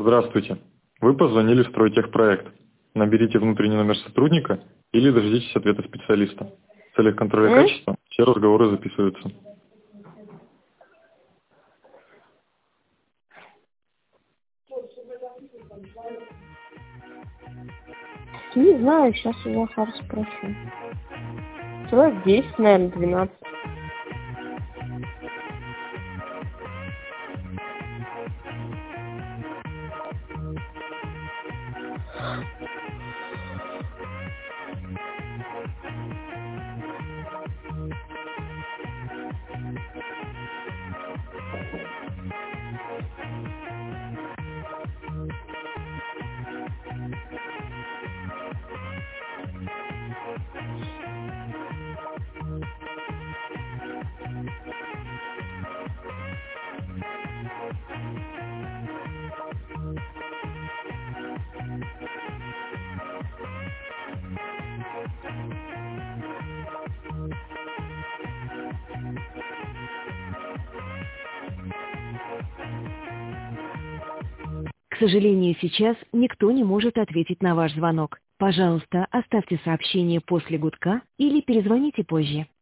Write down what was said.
Здравствуйте. Вы позвонили в Стройтехпроект. Наберите внутренний номер сотрудника или дождитесь ответа специалиста. В целях контроля качества все разговоры записываются. Не знаю, сейчас у Захара спрошу. Человек 10, наверное, 12. К сожалению, сейчас никто не может ответить на ваш звонок. Пожалуйста, оставьте сообщение после гудка или перезвоните позже.